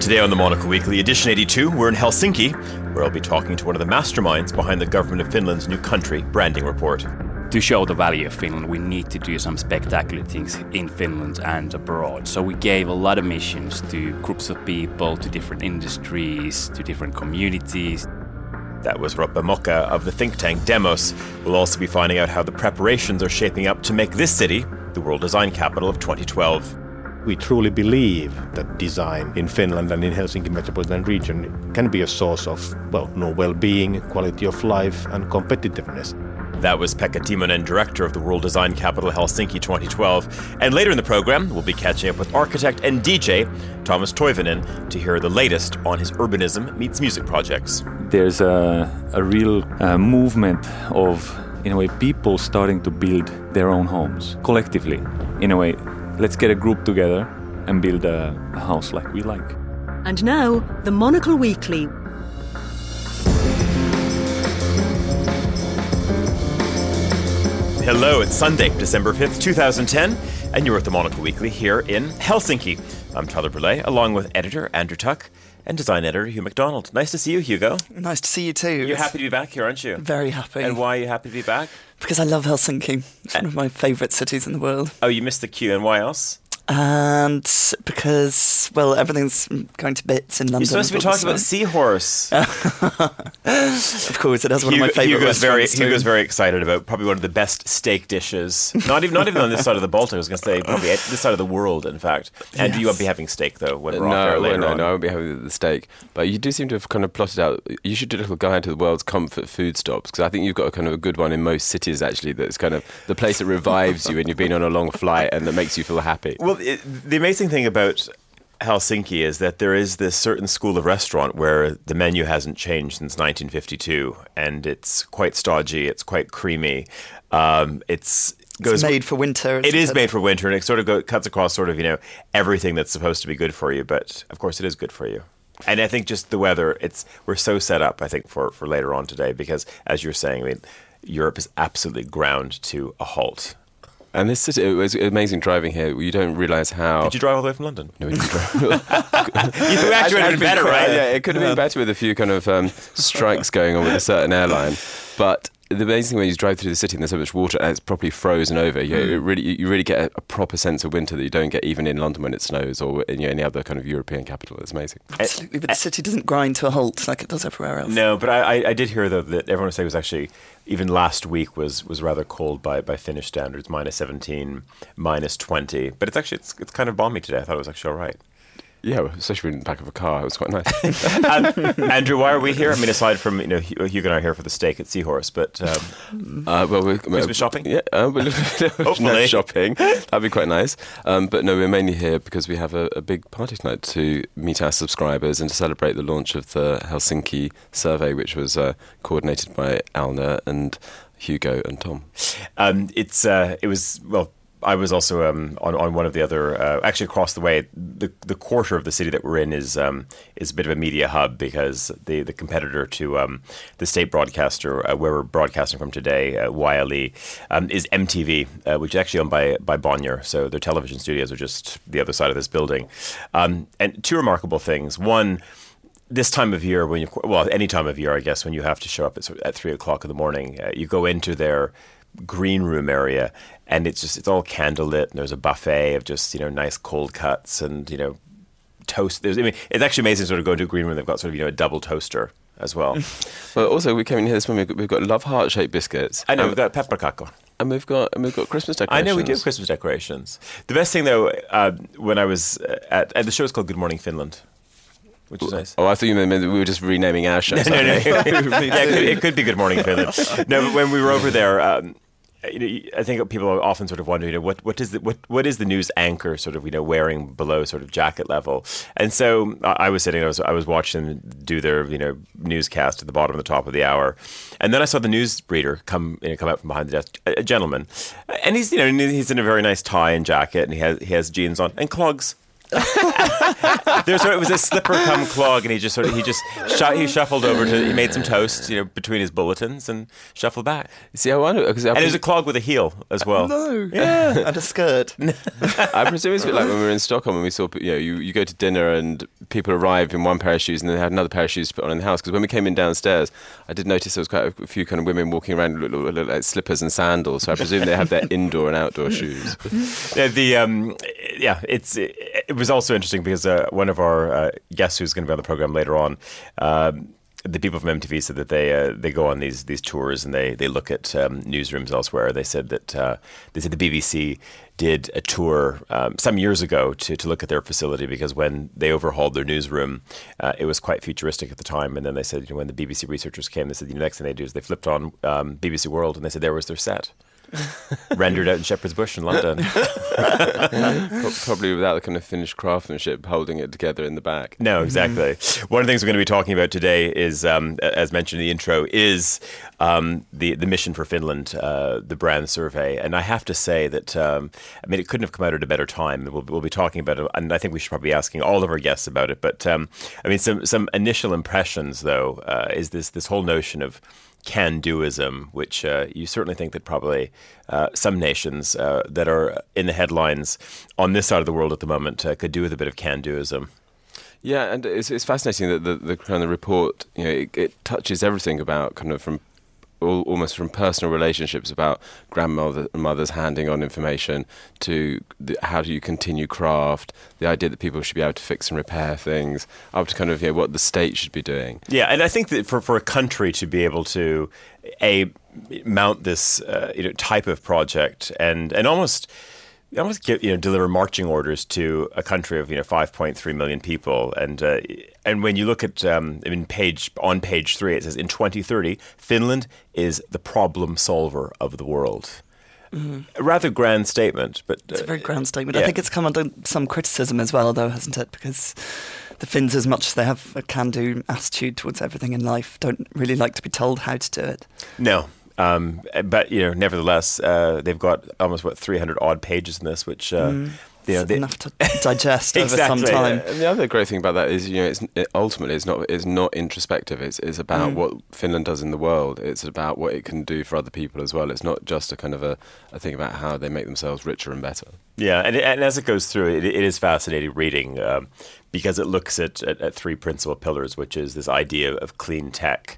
Today on the Monocle Weekly, edition 82, we're in Helsinki, where I'll be talking to one of the masterminds behind the government of Finland's new country branding report. To show the value of Finland, we need to do some spectacular things in Finland and abroad. So we gave a lot of missions to groups of people, to different industries, to different communities. That was Roppe Mokka of the think tank Demos. We'll also be finding out how the preparations are shaping up to make this city the World Design Capital of 2012. We truly believe that design in Finland and in Helsinki metropolitan region can be a source of, well-being, quality of life and competitiveness. That was Pekka Timonen, director of the World Design Capital Helsinki 2012. And later in the program, we'll be catching up with architect and DJ Thomas Toivonen to hear the latest on his urbanism meets music projects. There's a real movement of, in a way, people starting to build their own homes collectively. In a way, let's get a group together and build a house like we like. And now, the Monocle Weekly. Hello, it's Sunday, December 5th, 2010, and you're at the Monocle Weekly here in Helsinki. I'm Tyler Brulé, along with editor Andrew Tuck and design editor Hugh MacDonald. Nice to see you, Hugo. Nice to see you too. You're happy to be back here, aren't you? Very happy. And why are you happy to be back? Because I love Helsinki. It's one of my favourite cities in the world. Oh, you missed the queue, and why else? And because, well, everything's going to bits in London. You're supposed to be talking about Seahorse. Of course, it has one of my favourite restaurants too. Hugo's very excited about probably one of the best steak dishes. Not even on this side of the Baltic, I was going to say, probably this side of the world, in fact. And you won't be having steak, though, when we're off air later on. No, I won't be having the steak. But you do seem to have kind of plotted out, you should do a little guide to the world's comfort food stops, because I think you've got a kind of a good one in most cities, actually, that's kind of the place that revives you when you've been on a long flight and that makes you feel happy. Well, the amazing thing about Helsinki is that there is this certain school of restaurant where the menu hasn't changed since 1952, and it's quite stodgy, it's quite creamy. It's made for winter. It is made for winter, and it sort of cuts across sort of, everything that's supposed to be good for you, but of course it is good for you. And I think just the weather, we're so set up, I think, for later on today, because as you're saying, Europe is absolutely ground to a halt. And this city, it was amazing driving here. You don't realise how... Did you drive all the way from London? No, we didn't drive. You actually would have been better, right? Yeah, it could have been better with a few kind of strikes going on with a certain airline. But the amazing thing when you drive through the city and there's so much water and it's properly frozen over, you really get a proper sense of winter that you don't get even in London when it snows or in any other kind of European capital. It's amazing. Absolutely, but the city doesn't grind to a halt like it does everywhere else. No, but I did hear, though, that everyone was saying it was actually... Even last week was rather cold by Finnish standards, -17, -20. But it's kind of balmy today. I thought it was actually all right. Yeah, especially in the back of a car. It was quite nice. Andrew, why are we here? I mean, aside from, Hugo and I are here for the steak at Seahorse, but... we're Christmas shopping? Yeah, hopefully. Shopping. That'd be quite nice. But no, we're mainly here because we have a big party tonight to meet our subscribers and to celebrate the launch of the Helsinki survey, which was coordinated by Alna and Hugo and Tom. I was also on one of the other, actually across the way. The quarter of the city that we're in is a bit of a media hub because the competitor to the state broadcaster where we're broadcasting from today, YLE, is MTV, which is actually owned by Bonnier. So their television studios are just the other side of this building. And two remarkable things. One, this time of year, any time of year, I guess, when you have to show up at 3 o'clock in the morning, you go into their green room area and it's all candlelit and there's a buffet of just nice cold cuts and toast. It's actually amazing sort of go to a green room. They've got sort of a double toaster as well. Well, also we came in here this morning. We've got love heart shaped biscuits. I know we've got pepperkakko. And we've got Christmas decorations. I know we do have Christmas decorations. The best thing though, when I was at the show is called Good Morning Finland, which is nice. Oh, I thought you meant we were just renaming our show. No. It could be Good Morning Finland. No, but when we were over there, I think people often sort of wonder, what is the news anchor sort of wearing below sort of jacket level? And so I was sitting, I was watching them do their newscast at the bottom and the top of the hour, and then I saw the news reader come out from behind the desk, a gentleman, and he's in a very nice tie and jacket, and he has jeans on and clogs. It was a slipper come clog, and he shuffled over he made some toast, between his bulletins, and shuffled back. See, I wonder, and it was a clog with a heel as well. No, yeah, and a skirt. I presume it's a bit like when we were in Stockholm and we saw, you go to dinner and people arrive in one pair of shoes and then they had another pair of shoes to put on in the house. Because when we came in downstairs, I did notice there was quite a few kind of women walking around with like slippers and sandals. So I presume they have their indoor and outdoor shoes. It was also interesting because one of our guests who's going to be on the program later on, the people from MTV said that they go on these tours and they look at newsrooms elsewhere. They said that the BBC did a tour some years ago to look at their facility because when they overhauled their newsroom, it was quite futuristic at the time. And then they said, when the BBC researchers came, they said, the next thing they do is they flipped on BBC World and they said there was their set. Rendered out in Shepherd's Bush in London. Probably without the kind of Finnish craftsmanship holding it together in the back. No, exactly. One of the things we're going to be talking about today is, as mentioned in the intro, is the mission for Finland, the brand survey. And I have to say that, it couldn't have come out at a better time. We'll be talking about it, and I think we should probably be asking all of our guests about it. But, some initial impressions, though, is this whole notion of can-doism, which you certainly think that probably some nations that are in the headlines on this side of the world at the moment could do with a bit of can-doism. Yeah, and it's fascinating that the kind of report, it touches everything about kind of almost from personal relationships about grandmothers handing on information to how do you continue craft, the idea that people should be able to fix and repair things, up to kind of what the state should be doing. Yeah, and I think that for a country to be able to mount this type of project and almost deliver marching orders to a country of 5.3 million people, and when you look at on page 3, it says in 2030 Finland is the problem solver of the world. Mm-hmm. A rather grand statement, but it's a very grand statement. Yeah. I think it's come under some criticism as well, though, hasn't it? Because the Finns, as much as they have a can-do attitude towards everything in life, don't really like to be told how to do it. No. But nevertheless, they've got almost 300 odd pages in this, which enough to digest exactly. over some time. And the other great thing about that is, ultimately it's not introspective. It's about what Finland does in the world. It's about what it can do for other people as well. It's not just a kind of a thing about how they make themselves richer and better. Yeah, and as it goes through, it is fascinating reading because it looks at 3 principal pillars, which is this idea of clean tech.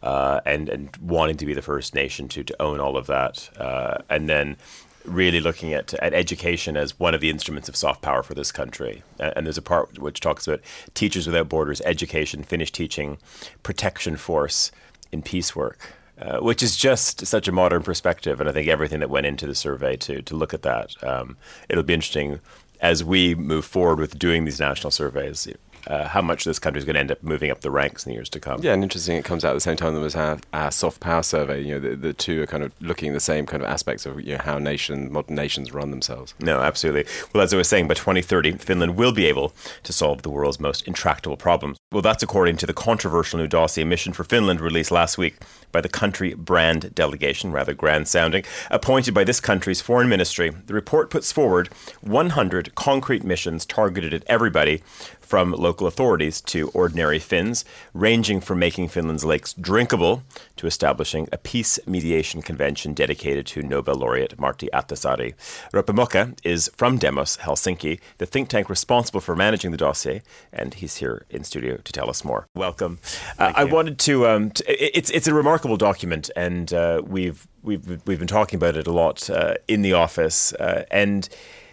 And wanting to be the first nation to own all of that, and then really looking at education as one of the instruments of soft power for this country. And there's a part which talks about Teachers Without Borders, education, Finnish teaching, protection force in peace work, which is just such a modern perspective. And I think everything that went into the survey to look at that, it'll be interesting as we move forward with doing these national surveys. How much this country is going to end up moving up the ranks in the years to come. Yeah, and interesting, it comes out at the same time as our soft power survey. The two are kind of looking at the same kind of aspects of how modern nations run themselves. No, absolutely. Well, as I was saying, by 2030, Finland will be able to solve the world's most intractable problems. Well, that's according to the controversial new dossier Mission for Finland released last week by the country brand delegation, rather grand sounding, appointed by this country's foreign ministry. The report puts forward 100 concrete missions targeted at everybody, from local authorities to ordinary Finns, ranging from making Finland's lakes drinkable to establishing a peace mediation convention dedicated to Nobel laureate Martti Ahtisaari. Roope Mokka is from Demos, Helsinki, the think tank responsible for managing the dossier, and he's here in studio to tell us more. Welcome. I wanted to. It's a remarkable document, and we've been talking about it a lot in the office, and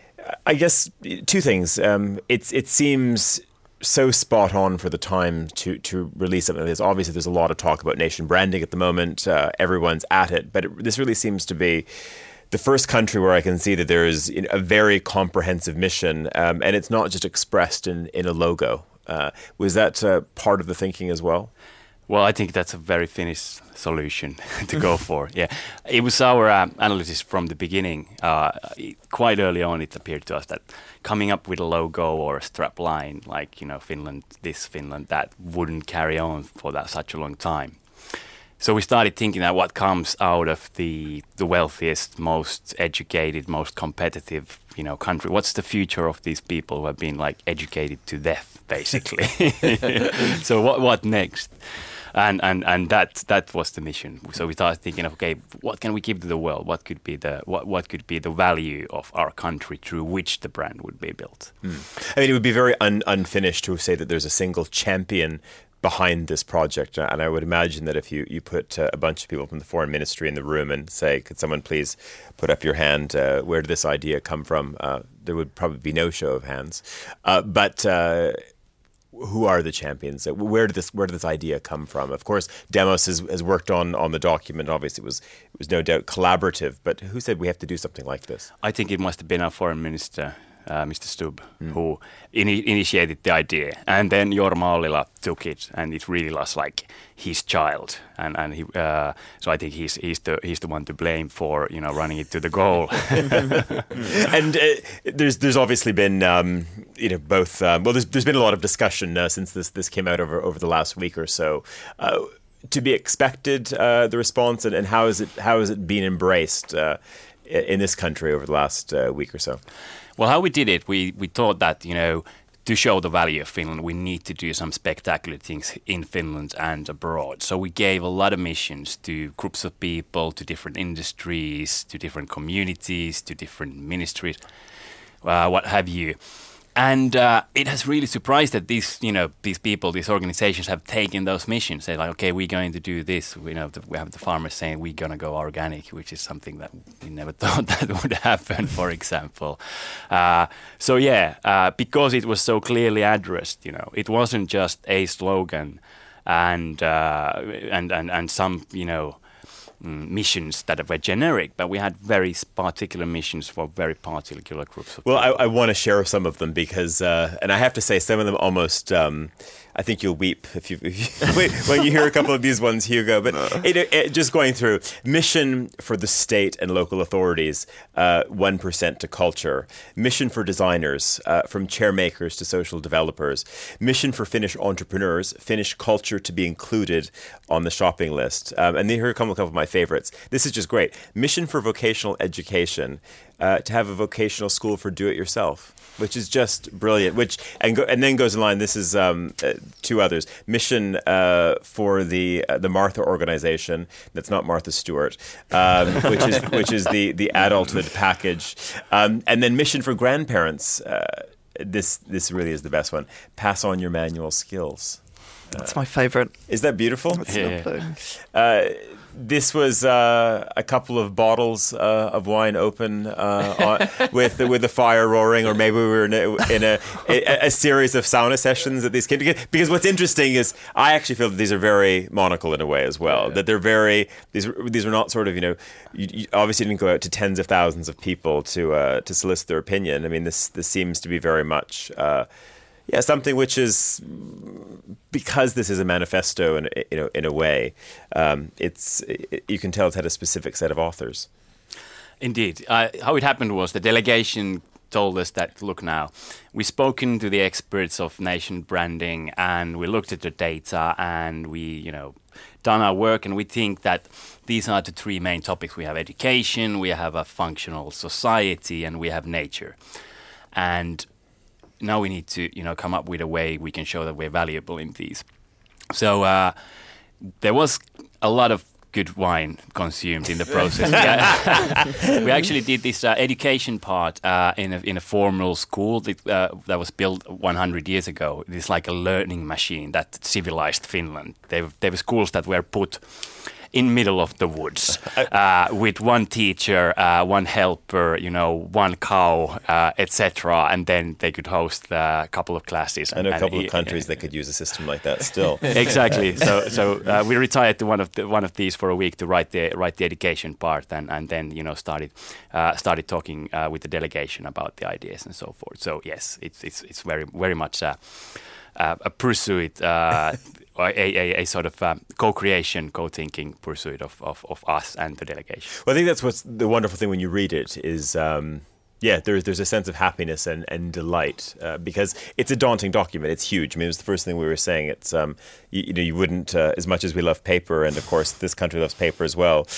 I guess 2 things. It seems so spot on for the time to release something like this. Obviously, there's a lot of talk about nation branding at the moment. Everyone's at it, but this really seems to be the first country where I can see that there is a very comprehensive mission, and it's not just expressed in a logo. Was that part of the thinking as well? Well, I think that's a very Finnish solution to go for. Yeah, it was our analysis from the beginning. Quite early on, it appeared to us that coming up with a logo or a strap line, like Finland this, Finland that, wouldn't carry on for such a long time. So we started thinking that what comes out of the wealthiest, most educated, most competitive, country. What's the future of these people who have been like educated to death, basically? So what next? And that was the mission. So we started thinking of, okay, what can we give to the world? What could be the value of our country through which the brand would be built? I mean, it would be very unfinished to say that there's a single champion behind this project, and I would imagine that if you put a bunch of people from the foreign ministry in the room and say, could someone please put up your hand, where did this idea come from, there would probably be no show of hands, but who are the champions? Where did this idea come from? Of course, Demos has worked on the document. Obviously, it was no doubt collaborative. But who said we have to do something like this? I think it must have been our foreign minister, Mr. Stubb, who initiated the idea, and then Jorma Ollila took it, and it really was like his child, and he. So I think he's the one to blame for running it to the goal. And there's obviously been both. There's been a lot of discussion since this came out over the last week or so. To be expected, the response, and how has it been embraced in this country over the last week or so? Well, how we did it, we thought that, to show the value of Finland, we need to do some spectacular things in Finland and abroad. So we gave a lot of missions to groups of people, to different industries, to different communities, to different ministries, what have you. And it has really surprised that these people, these organizations have taken those missions. They're like, okay, we're going to do this. We have the farmers saying we're going to go organic, which is something that we never thought that would happen, for example. Because it was so clearly addressed, it wasn't just a slogan and some, missions that were generic, but we had very particular missions for very particular groups of people. I want to share some of them because, and I have to say, some of them almost, I think you'll weep if you when you hear a couple of these ones, Hugo. But just going through, mission for the state and local authorities, 1% to culture. Mission for designers, from chair makers to social developers. Mission for Finnish entrepreneurs, Finnish culture to be included on the shopping list. And here come a couple of my favorites. This is just great. Mission for vocational education, to have a vocational school for do-it-yourself, which is just brilliant. And then goes in line. This is two others. Mission for the Martha organization. That's not Martha Stewart, which is the adulthood package. And then mission for grandparents. This really is the best one. Pass on your manual skills. That's my favourite. Is that beautiful? That's lovely. This was a couple of bottles of wine open with the fire roaring, or maybe we were in a series of sauna sessions at these kids. Because what's interesting is I actually feel that these are very monocle in a way as well. Yeah. That they're very these are not sort of you obviously didn't go out to tens of thousands of people to solicit their opinion. I mean this seems to be very much. Something which is, because this is a manifesto in a way, you can tell it's had a specific set of authors. Indeed. How it happened was the delegation told us that, look now, we've spoken to the experts of nation branding and we looked at the data and we, done our work, and we think that these are the three main topics. We have education, we have a functional society, and we have nature. And now we need to, come up with a way we can show that we're valuable in these. So there was a lot of good wine consumed in the process. We actually did this education part in a formal school that was built 100 years ago. It's like a learning machine that civilized Finland. There were schools that were put in middle of the woods, with one teacher, one helper, one cow, etc. And then they could host a couple of classes. I know a couple of countries that could use a system like that still. Exactly. So we retired to one of these for a week to write the education part, and then started talking with the delegation about the ideas and so forth. So yes, it's very very much a pursuit. A sort of co-creation, co-thinking pursuit of us and the delegation. Well, I think that's what's the wonderful thing when you read it is Yeah, there's a sense of happiness and delight because it's a daunting document. It's huge. I mean, it was the first thing we were saying. It's you wouldn't as much as we love paper, and of course this country loves paper as well.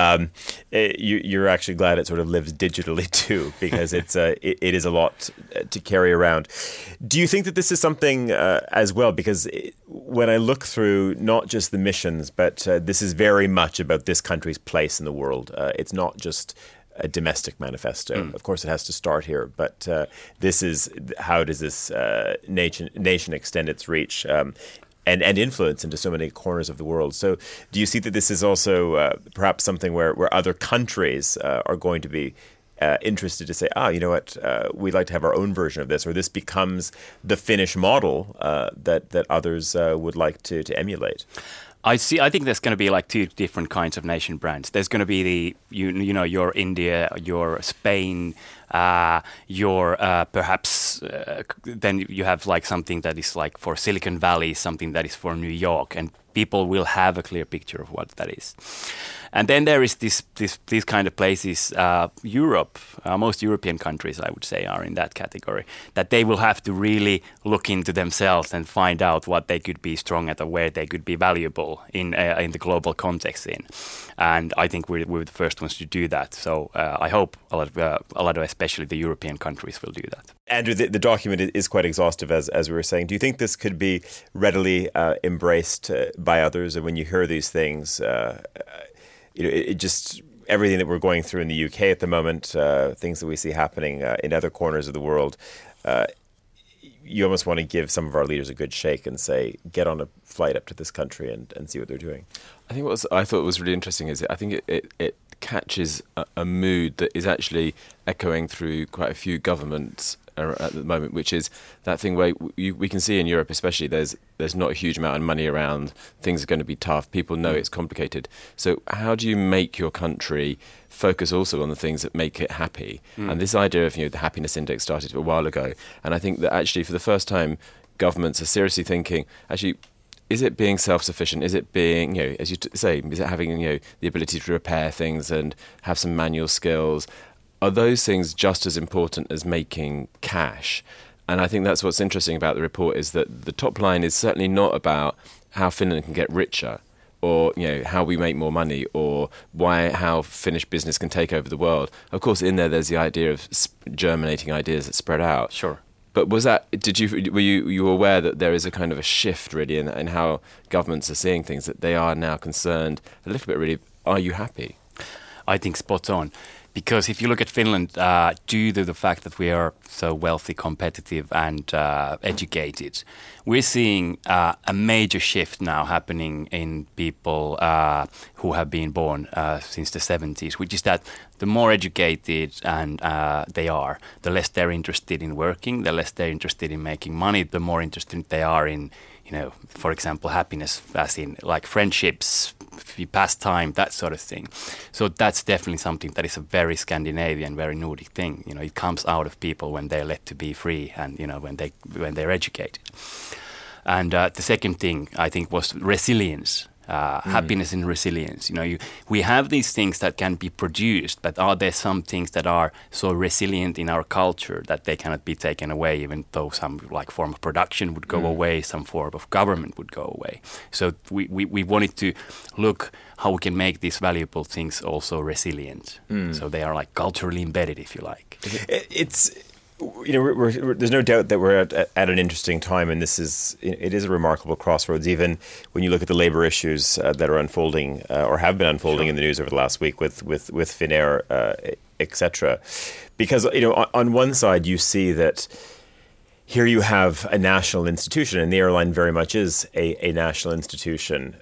You're actually glad it sort of lives digitally too, because it is a lot to carry around. Do you think that this is something as well? Because when I look through not just the missions, but this is very much about this country's place in the world. It's not just a domestic manifesto. Of course, it has to start here, but this is how does this nation extend its reach and influence into so many corners of the world. So do you see that this is also perhaps something where other countries are going to be interested to say, you know what, we'd like to have our own version of this, or this becomes the Finnish model that others would like to emulate? I think there's going to be like two different kinds of nation brands. There's going to be the your India, your Spain, your perhaps then you have like something that is like for Silicon Valley, something that is for New York, and people will have a clear picture of what that is. And then there is these kind of places. Europe, most European countries, I would say, are in that category. That they will have to really look into themselves and find out what they could be strong at, or where they could be valuable in the global context. And I think we're the first ones to do that. So I hope a lot of especially the European countries will do that. Andrew, the document is quite exhaustive, as we were saying. Do you think this could be readily embraced by others? And when you hear these things, it just everything that we're going through in the UK at the moment, things that we see happening in other corners of the world, you almost want to give some of our leaders a good shake and say, get on a flight up to this country and see what they're doing. I think what I thought was really interesting is I think it catches a mood that is actually echoing through quite a few governments at the moment, which is that thing where we can see in Europe especially there's not a huge amount of money around, things are going to be tough, people know it's complicated. So how do you make your country focus also on the things that make it happy? And this idea of the happiness index started a while ago, and I think that actually for the first time governments are seriously thinking, actually, is it being self-sufficient? Is it being, as you say, is it having the ability to repair things and have some manual skills? Are those things just as important as making cash? And I think that's what's interesting about the report, is that the top line is certainly not about how Finland can get richer, or how we make more money, or how Finnish business can take over the world. Of course, in there's the idea of germinating ideas that spread out. Sure. But were you aware that there is a kind of a shift really in how governments are seeing things, that they are now concerned a little bit really, are you happy? I think spot on. Because if you look at Finland, due to the fact that we are so wealthy, competitive and educated, we're seeing a major shift now happening in people who have been born since the 70s, which is that the more educated and they are, the less they're interested in working, the less they're interested in making money, the more interested they are in, for example, happiness, as in like friendships, pastime, that sort of thing. So that's definitely something that is a very Scandinavian, very Nordic thing. It comes out of people when they're let to be free, and when they're educated. And the second thing I think was resilience. Happiness and resilience. We have these things that can be produced, but are there some things that are so resilient in our culture that they cannot be taken away, even though some form of production would go away, some form of government would go away. So we wanted to look how we can make these valuable things also resilient. So they are culturally embedded, if you like. It's there's no doubt that we're at an interesting time, and it is a remarkable crossroads. Even when you look at the labour issues that are unfolding or have been unfolding in the news over the last week with Finnair, etc. Because on one side you see that here you have a national institution, and the airline very much is a national institution,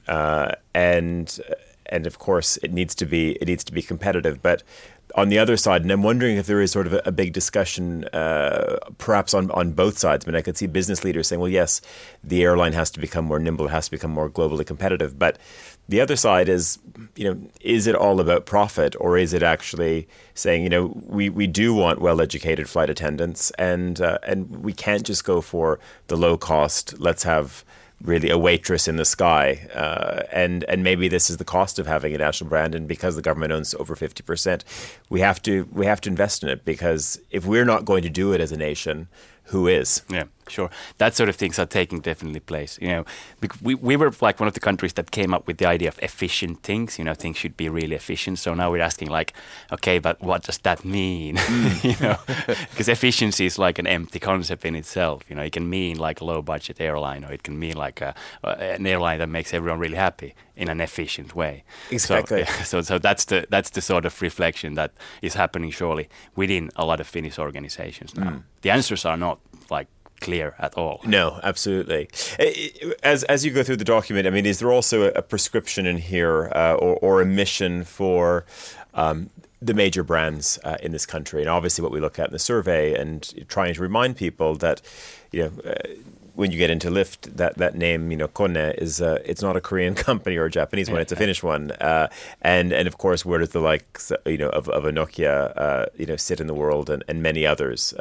and of course it needs to be competitive, but on the other side, and I'm wondering if there is sort of a big discussion, perhaps on both sides. I mean, I could see business leaders saying, well, yes, the airline has to become more nimble, it has to become more globally competitive. But the other side is, is it all about profit, or is it actually saying, we do want well-educated flight attendants, and we can't just go for the low cost, let's have really a waitress in the sky. And maybe this is the cost of having a national brand. And because the government owns over 50%, we have to invest in it, because if we're not going to do it as a nation, who is? Yeah, sure. That sort of things are taking definitely place. We were like one of the countries that came up with the idea of efficient things. Things should be really efficient. So now we're asking like, okay, but what does that mean? Because efficiency is like an empty concept in itself. It can mean like a low budget airline, or it can mean like an airline that makes everyone really happy in an efficient way. Exactly. So that's the sort of reflection that is happening surely within a lot of Finnish organizations now. The answers are not like clear at all. No, absolutely. As you go through the document, I mean, is there also a prescription in here or a mission for the major brands in this country? And obviously what we look at in the survey, and trying to remind people that, when you get into Lyft, that name, Kone, is it's not a Korean company or a Japanese one; it's a Finnish one. And of course, where does the likes, of a Nokia, sit in the world, and many others?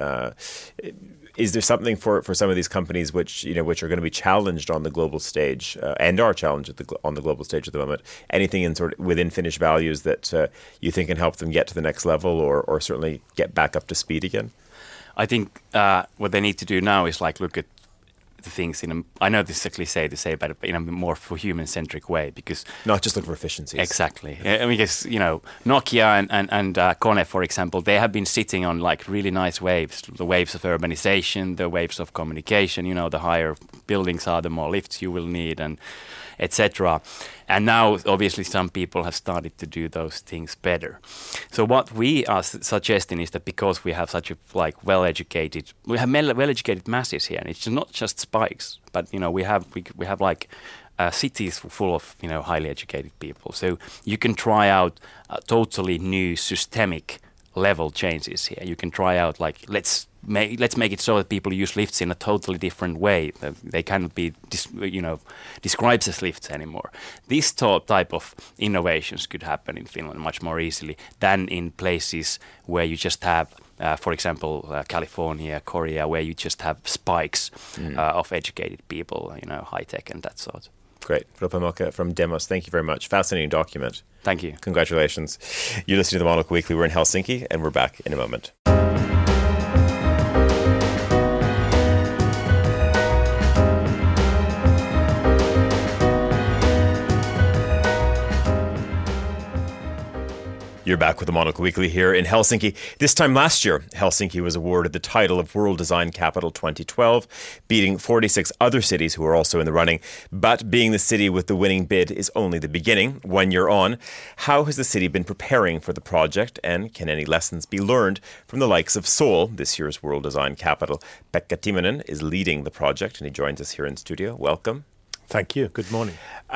Is there something for some of these companies which are going to be challenged on the global stage and are challenged on the global stage at the moment? Anything in sort of within Finnish values that you think can help them get to the next level, or certainly get back up to speed again? I think what they need to do now is like look at the things I know this is a cliche to say, but in a more human-centric way, because not just look for efficiencies. Exactly. Because Nokia and Kone, for example, they have been sitting on like really nice waves, the waves of urbanization, the waves of communication. The higher buildings are, the more lifts you will need, and etc. And now, obviously, some people have started to do those things better. So what we are suggesting is that because we have such a well-educated masses here, and it's not just spikes, but we have like cities full of highly educated people. So you can try out totally new systemic level changes here. You can try out like let's make it so that people use lifts in a totally different way. They cannot be described as lifts anymore. This type of innovations could happen in Finland much more easily than in places where you just have, for example, California, Korea, where you just have spikes of educated people, high tech and that sort. Great. Ropa Moka from Demos, thank you very much. Fascinating document. Thank you. Congratulations. You're listening to the Monocle Weekly. We're in Helsinki, and we're back in a moment. You're back with the Monocle Weekly here in Helsinki. This time last year, Helsinki was awarded the title of World Design Capital 2012, beating 46 other cities who are also in the running. But being the city with the winning bid is only the beginning. 1 year on, how has the city been preparing for the project, and can any lessons be learned from the likes of Seoul, this year's World Design Capital? Pekka Timonen is leading the project, and he joins us here in studio. Welcome. Thank you. Good morning.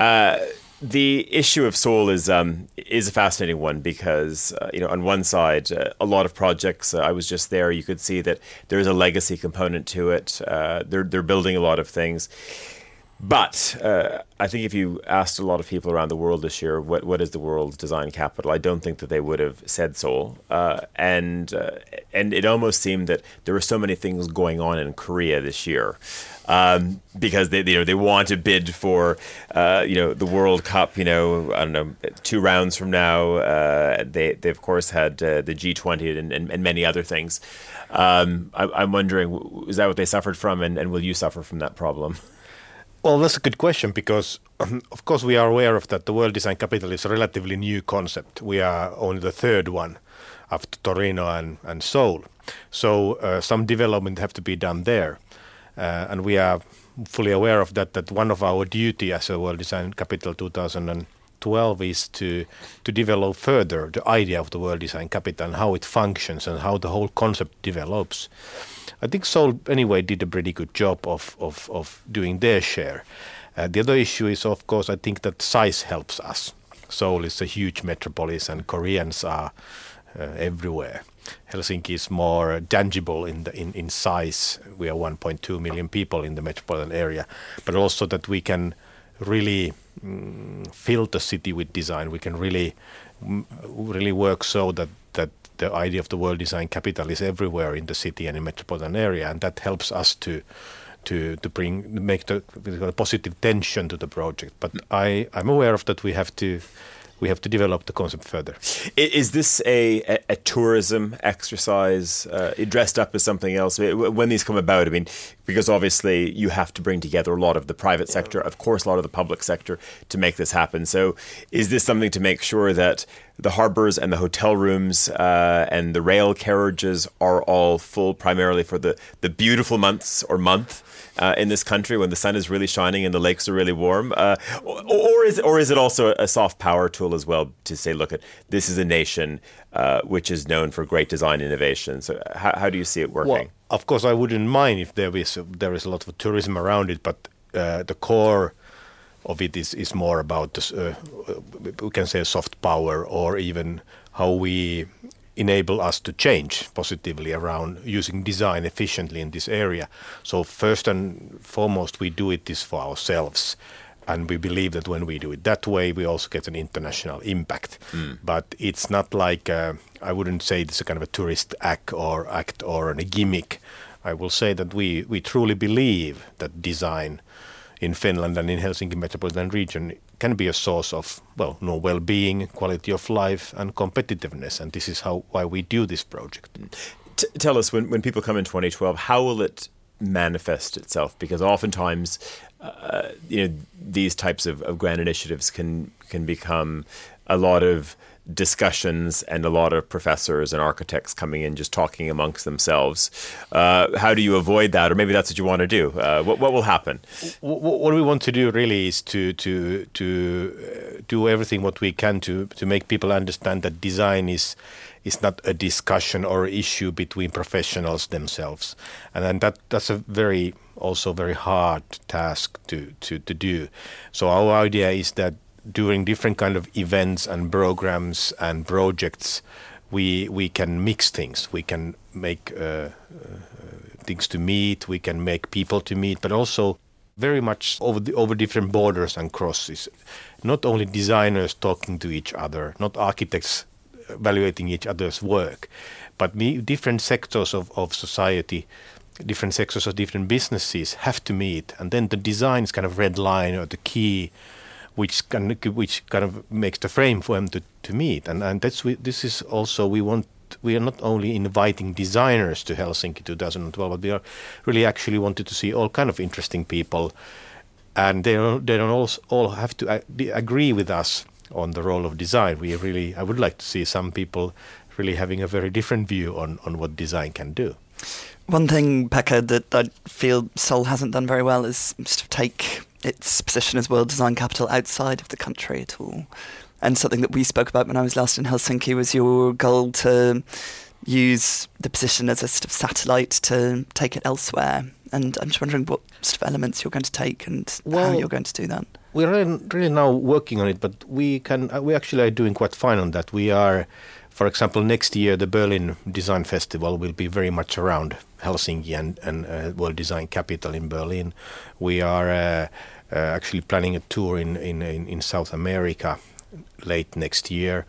The issue of Seoul is a fascinating one because, on one side, a lot of projects, I was just there, you could see that there's a legacy component to it. They're building a lot of things. But I think if you asked a lot of people around the world this year, what is the world design capital, I don't think that they would have said Seoul. And it almost seemed that there were so many things going on in Korea this year. Because they want to bid for the World Cup. I don't know, 2 rounds from now. They of course had the G20 and many other things. I'm wondering, is that what they suffered from, and will you suffer from that problem? Well, that's a good question because, of course, we are aware of that the World Design Capital is a relatively new concept. We are only the third one after Torino and Seoul. So some development have to be done there. And we are fully aware of that one of our duty as a World Design Capital 2012 is to develop further the idea of the World Design Capital and how it functions and how the whole concept develops. I think Seoul anyway did a pretty good job of doing their share. The other issue is, of course, I think that size helps us. Seoul is a huge metropolis and Koreans are everywhere. Helsinki is more tangible in size. We are 1.2 million people in the metropolitan area, but also that we can really fill the city with design. We can really work so that the idea of the World Design Capital is everywhere in the city and in the metropolitan area, and that helps us to to make the positive tension to the project. But I'm aware of that. We have to develop the concept further. Is this a tourism exercise dressed up as something else? When these come about, I mean, because obviously you have to bring together a lot of the private sector, of course, a lot of the public sector to make this happen. So is this something to make sure that the harbours and the hotel rooms and the rail carriages are all full primarily for the beautiful months or month in this country when the sun is really shining and the lakes are really warm? Or is it also a soft power tool as well to say, look, this is a nation which is known for great design innovation. So how do you see it working? Well, of course, I wouldn't mind if there is a lot of tourism around it, but the core of it is more about this, we can say soft power, or even how we enable us to change positively around using design efficiently in this area. So first and foremost, we do this for ourselves. And we believe that when we do it that way, we also get an international impact. But it's not like, I wouldn't say this is a kind of a tourist act or a gimmick. I will say that we truly believe that design in Finland and in Helsinki metropolitan region can be a source of, well-being, quality of life and competitiveness. And this is why we do this project. Tell us, when people come in 2012, how will it manifest itself? Because oftentimes, these types of grand initiatives can become a lot of discussions and a lot of professors and architects coming in just talking amongst themselves. How do you avoid that? Or maybe that's what you want to do. What will happen? What we want to do really is to do everything what we can to make people understand that design is not a discussion or issue between professionals themselves, and then that's a very hard task to do. So our idea is that during different kind of events and programs and projects, we can mix things. We can make things to meet. We can make people to meet, but also very much over different borders and crosses. Not only designers talking to each other, not architects evaluating each other's work, but different sectors of society, different sectors of different businesses have to meet, and then the design is kind of red line or the key, which kind of makes the frame for them to meet, and this is also we are not only inviting designers to Helsinki 2012, but we are really actually wanted to see all kind of interesting people, and they don't all have to agree with us on the role of design. I would like to see some people really having a very different view on what design can do. One thing, Pekka, that I feel Seoul hasn't done very well is to take its position as world design capital outside of the country at all. And something that we spoke about when I was last in Helsinki was your goal to use the position as a sort of satellite to take it elsewhere. And I'm just wondering what sort of elements you're going to take and how you're going to do that. We're really now working on it, but we actually are doing quite fine on that. We are, for example, next year the Berlin Design Festival will be very much around Helsinki and World Design Capital in Berlin. We are actually planning a tour in South America late next year.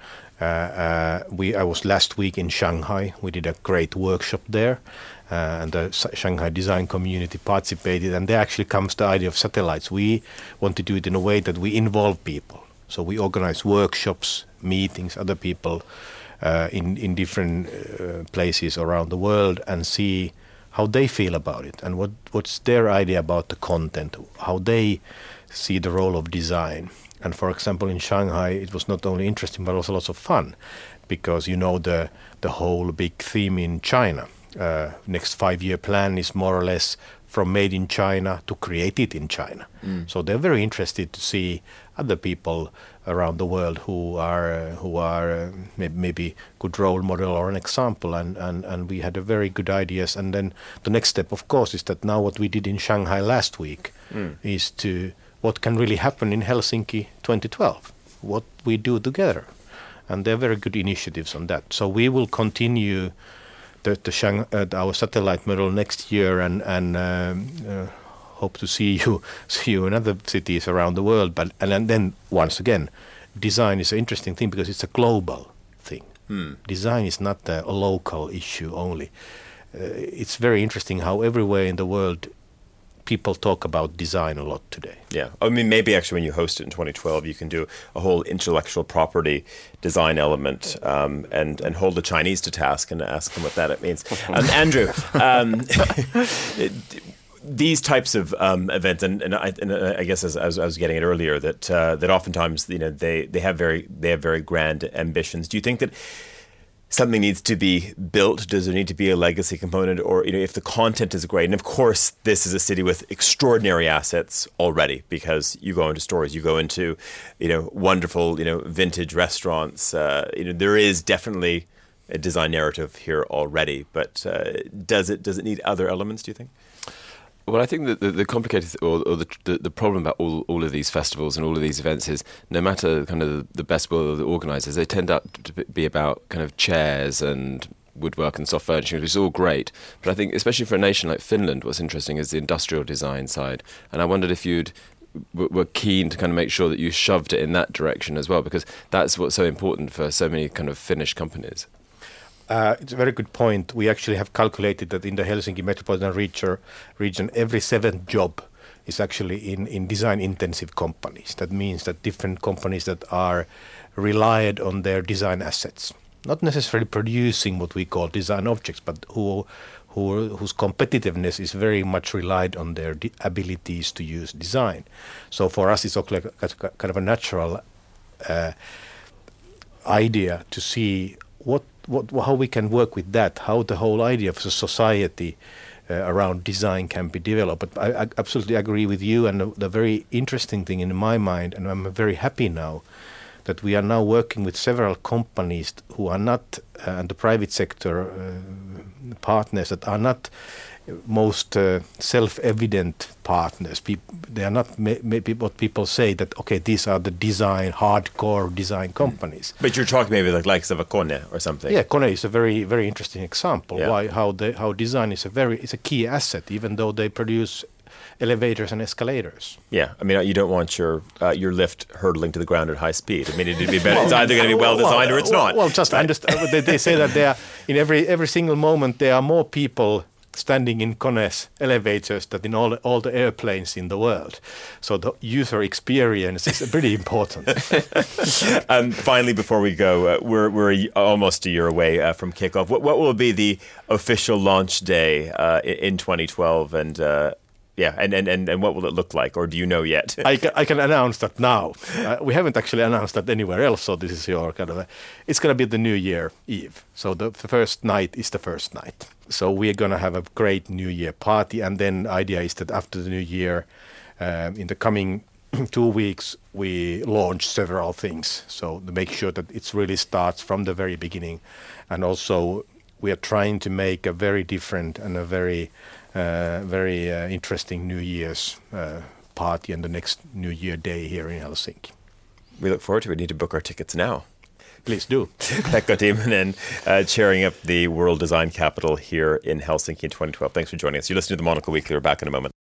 I was last week in Shanghai. We did a great workshop there, and the Shanghai design community participated, and there actually comes the idea of satellites. We want to do it in a way that we involve people. So we organize workshops, meetings, other people in different places around the world, and see how they feel about it and what's their idea about the content, how they see the role of design. And for example, in Shanghai, it was not only interesting but also lots of fun, because the whole big theme in China. Next 5-year plan is more or less from made in China to created in China. So they're very interested to see other people around the world who are maybe good role model or an example, and we had a very good ideas. And then the next step, of course, is that now what we did in Shanghai last week is to what can really happen in Helsinki 2012, what we do together, and there are very good initiatives on that. So we will continue our satellite model next year, and hope to see you in other cities around the world. And then once again, design is an interesting thing because it's a global thing. Design is not a local issue only. It's very interesting how everywhere in the world people talk about design a lot today. Yeah. I mean, maybe actually when you host it in 2012, you can do a whole intellectual property design element and hold the Chinese to task and ask them what that means. Andrew, these types of events, and I guess as I was getting it earlier, that oftentimes they have very grand ambitions. Do you think that something needs to be built? Does there need to be a legacy component? Or if the content is great, and of course this is a city with extraordinary assets already, because you go into stores, you go into wonderful vintage restaurants. There is definitely a design narrative here already, but does it need other elements, do you think? Well, I think that the complicated or the problem about all of these festivals and all of these events is no matter kind of the best will of the organisers, they tend up to be about kind of chairs and woodwork and soft furnishing, which is all great. But I think, especially for a nation like Finland, what's interesting is the industrial design side. And I wondered if were keen to kind of make sure that you shoved it in that direction as well, because that's what's so important for so many kind of Finnish companies. It's a very good point. We actually have calculated that in the Helsinki metropolitan region, every seventh job is actually in design-intensive companies. That means that different companies that are relied on their design assets, not necessarily producing what we call design objects, but whose competitiveness is very much relied on their abilities to use design. So for us, it's also kind of a natural idea to see how we can work with that, how the whole idea of the society around design can be developed. But I absolutely agree with you, and the very interesting thing in my mind, and I'm very happy now, that we are now working with several companies who are not, and the private sector partners that are not most self-evident partners. They are not maybe what people say that, okay, these are the hardcore design companies. But you're talking maybe like likes of a Kone or something. Yeah, Kone is a very, very interesting example. Yeah. How design is a key asset, even though they produce elevators and escalators. Yeah, I mean, you don't want your lift hurtling to the ground at high speed. I mean, it'd be better. It's either going to be well designed or it's not. Well, just understand. They say that there are, in every single moment there are more people standing in Kone's elevators than in all the airplanes in the world. So the user experience is pretty important. Finally, before we go, we're almost a year away from kickoff. What will be the official launch day in 2012, and what will it look like, or do you know yet? I can announce that now. We haven't actually announced that anywhere else, so this is your kind of it's going to be the New Year Eve. So the first night is the first night. So we're going to have a great New Year party, and then the idea is that after the New Year, in the coming 2 weeks, we launch several things. So to make sure that it really starts from the very beginning, and also we are trying to make a very different and a very interesting New Year's party and the next New Year Day here in Helsinki. We look forward to it. We need to book our tickets now. Please do. Pekka Timonen, chairing up the World Design Capital here in Helsinki in 2012. Thanks for joining us. You're listening to the Monocle Weekly. We're back in a moment.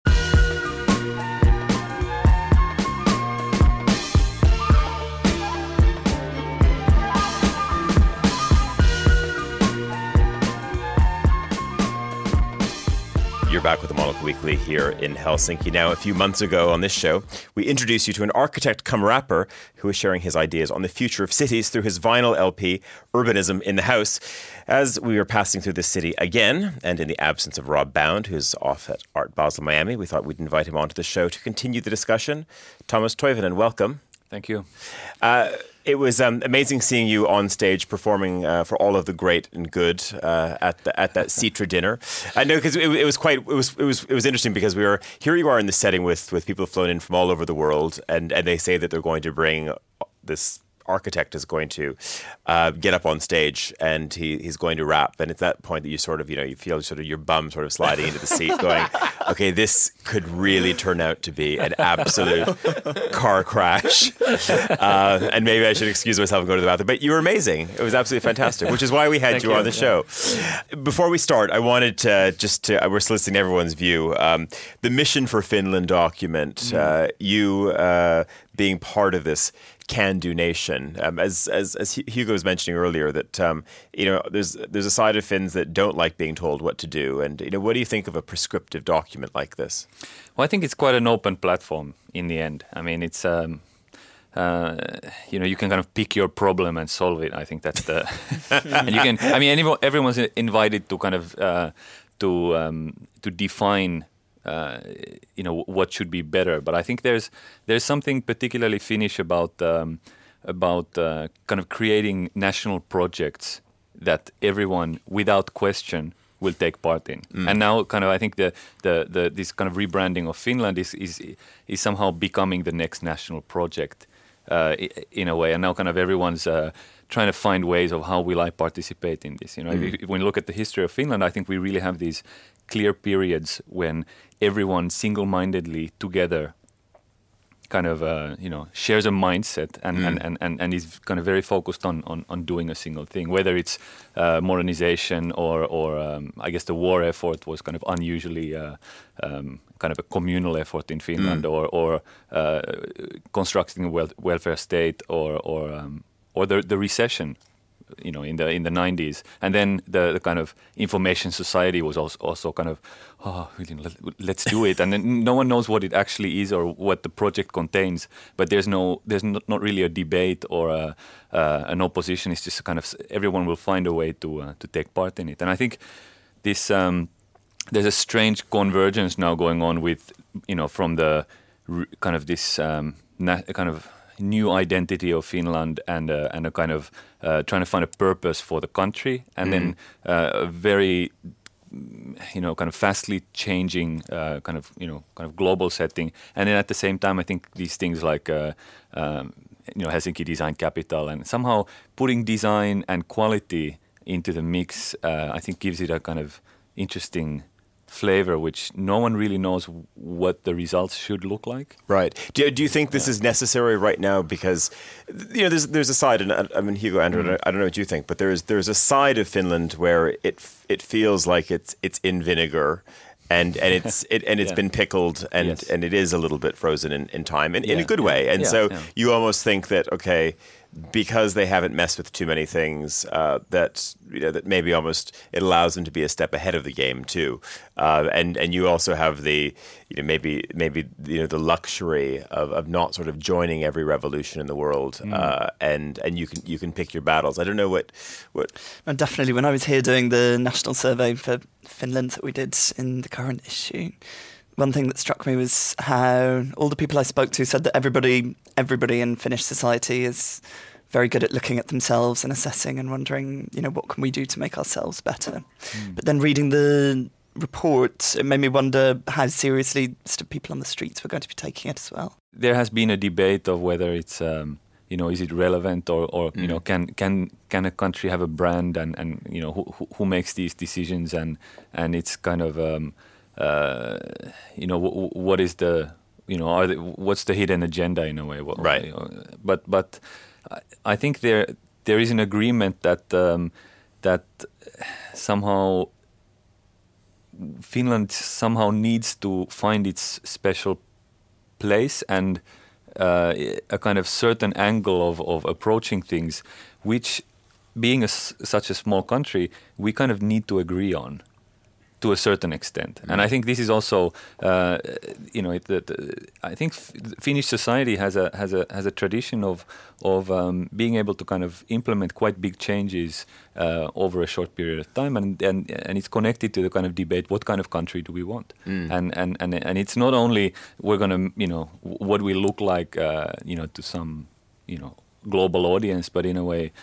You're back with the Monocle Weekly here in Helsinki. Now, a few months ago on this show, we introduced you to an architect cum rapper who is sharing his ideas on the future of cities through his vinyl LP, Urbanism in the House. As we were passing through the city again, and in the absence of Rob Bound, who's off at Art Basel Miami, we thought we'd invite him onto the show to continue the discussion. Thomas Toivonen, welcome. Thank you. It was amazing seeing you on stage performing for all of the great and good at that Citra dinner. I know, because it was interesting, because here you are in the setting with people who've flown in from all over the world, and they say that they're going to bring this architect is going to get up on stage and he's going to rap, and it's that point that you sort of you feel sort of your bum sort of sliding into the seat going, okay, this could really turn out to be an absolute car crash, and maybe I should excuse myself and go to the bathroom. But you were amazing. It was absolutely fantastic, which is why we had you on the show. Before we start, I wanted to we're soliciting everyone's view. The Mission for Finland document, you being part of this can-do nation. As Hugo was mentioning earlier, that there's a side of Finns that don't like being told what to do. And what do you think of a prescriptive document like this? Well, I think it's quite an open platform in the end. I mean, it's you can kind of pick your problem and solve it. I think that's the and you can. I mean, everyone's invited to kind of to define. What should be better, but I think there's something particularly Finnish about kind of creating national projects that everyone, without question, will take part in. And now, kind of, I think the this kind of rebranding of Finland is somehow becoming the next national project in a way. And now, kind of, everyone's trying to find ways of how will I participate in this. If we look at the history of Finland, I think we really have these clear periods when everyone single-mindedly together kind of shares a mindset and is kind of very focused on doing a single thing, whether it's modernization or I guess the war effort was kind of unusually kind of a communal effort in Finland, or constructing a welfare state, or the recession. In the 90s, and then the kind of information society was also kind of, let's do it, and then no one knows what it actually is or what the project contains. But there's not really a debate or an opposition. It's just kind of everyone will find a way to take part in it. And I think this there's a strange convergence now going on with from the kind of this kind of new identity of Finland and a kind of trying to find a purpose for the country, and then a very kind of fastly changing kind of global setting, and then at the same time I think these things like Helsinki Design Capital and somehow putting design and quality into the mix I think gives it a kind of interesting flavor, which no one really knows what the results should look like. Right. Do you think this is necessary right now? Because there's a side, and I mean, Hugo, Andrew, I don't know what you think, but there's a side of Finland where it feels like it's in vinegar. And it's been pickled and it is a little bit frozen in time in a good way. And so you almost think that, okay, because they haven't messed with too many things, that maybe almost it allows them to be a step ahead of the game too. And you also have the maybe the luxury of not sort of joining every revolution in the world, and you can pick your battles. I don't know what. And definitely, when I was here doing the national survey for Finland that we did in the current issue, one thing that struck me was how all the people I spoke to said that everybody in Finnish society is very good at looking at themselves and assessing and wondering, what can we do to make ourselves better? But then reading the report, it made me wonder how seriously people on the streets were going to be taking it as well. There has been a debate of whether it's is it relevant or can a country have a brand and who makes these decisions, and it's kind of what is the what's the hidden agenda in a way, right? But I think there is an agreement that that somehow Finland somehow needs to find its special place and a kind of certain angle of approaching things, which, being such a small country, we kind of need to agree on to a certain extent. And I think this is also, I think Finnish society has a tradition of being able to kind of implement quite big changes over a short period of time, and it's connected to the kind of debate: what kind of country do we want? And it's not only we're gonna what we look like to some global audience, but in a way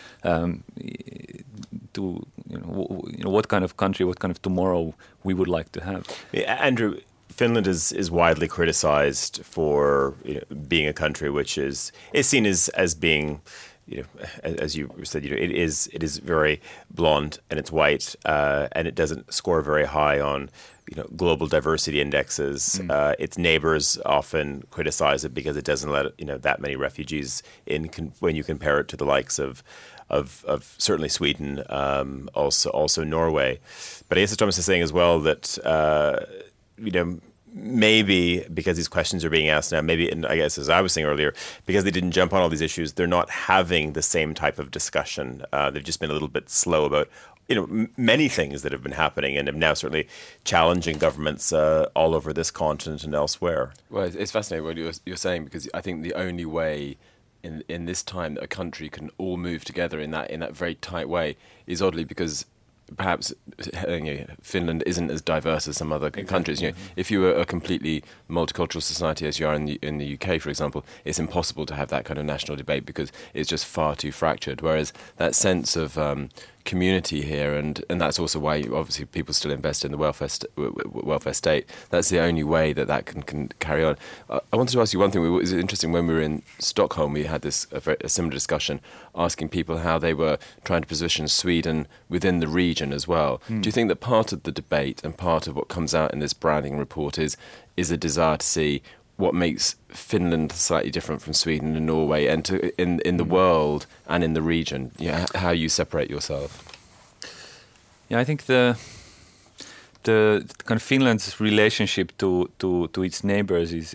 to what kind of country, what kind of tomorrow we would like to have. Andrew, Finland is widely criticized for being a country which is seen as being, as you said, it is very blonde and it's white, and it doesn't score very high on global diversity indexes. Its neighbors often criticize it because it doesn't let that many refugees in when you compare it to the likes of certainly Sweden, also Norway. But I guess as Thomas is saying as well that maybe because these questions are being asked now, maybe, and I guess as I was saying earlier, because they didn't jump on all these issues, they're not having the same type of discussion. They've just been a little bit slow about, many things that have been happening and have now certainly challenging governments all over this continent and elsewhere. Well, it's fascinating what you're saying, because I think the only way in this time that a country can all move together in that very tight way is oddly because perhaps Finland isn't as diverse as some other countries. If you were a completely multicultural society as you are in the UK, for example, it's impossible to have that kind of national debate because it's just far too fractured. Whereas that sense of community here, and that's also why obviously people still invest in the welfare state. That's the only way that can carry on. I wanted to ask you one thing. It was interesting when we were in Stockholm. We had a similar discussion, asking people how they were trying to position Sweden within the region as well. Do you think that part of the debate and part of what comes out in this branding report is a desire to see what makes Finland slightly different from Sweden and Norway, and in the world and in the region, how you separate yourself? Yeah, I think the kind of Finland's relationship to its neighbors is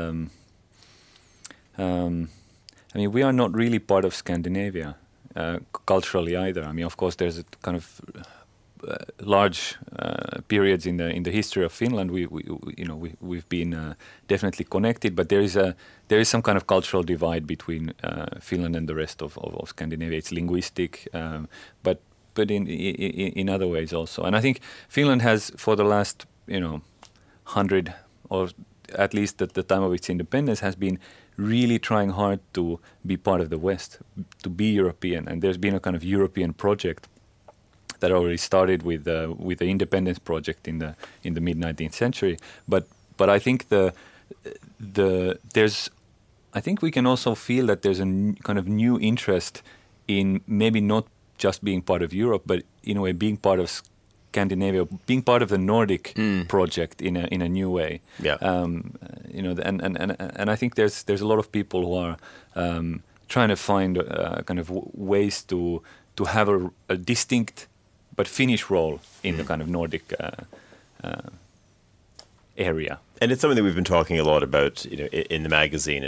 I mean, we are not really part of Scandinavia culturally either. I mean, of course, there's a kind of large periods in the history of Finland. We've been definitely connected, but there is some kind of cultural divide between Finland and the rest of Scandinavia. It's linguistic, but in other ways also. And I think Finland has, for the last 100, or at least at the time of its independence, has been really trying hard to be part of the West, to be European. And there's been a kind of European project that already started with the independence project in the mid 19th century. But I think I think we can also feel that there's a kind of new interest in maybe not just being part of Europe, but in a way being part of Scandinavia, being part of the Nordic project in a new way. Yeah. And I think there's a lot of people who are trying to find kind of ways to have a distinct but Finnish role in the kind of Nordic area. And it's something that we've been talking a lot about, in the magazine.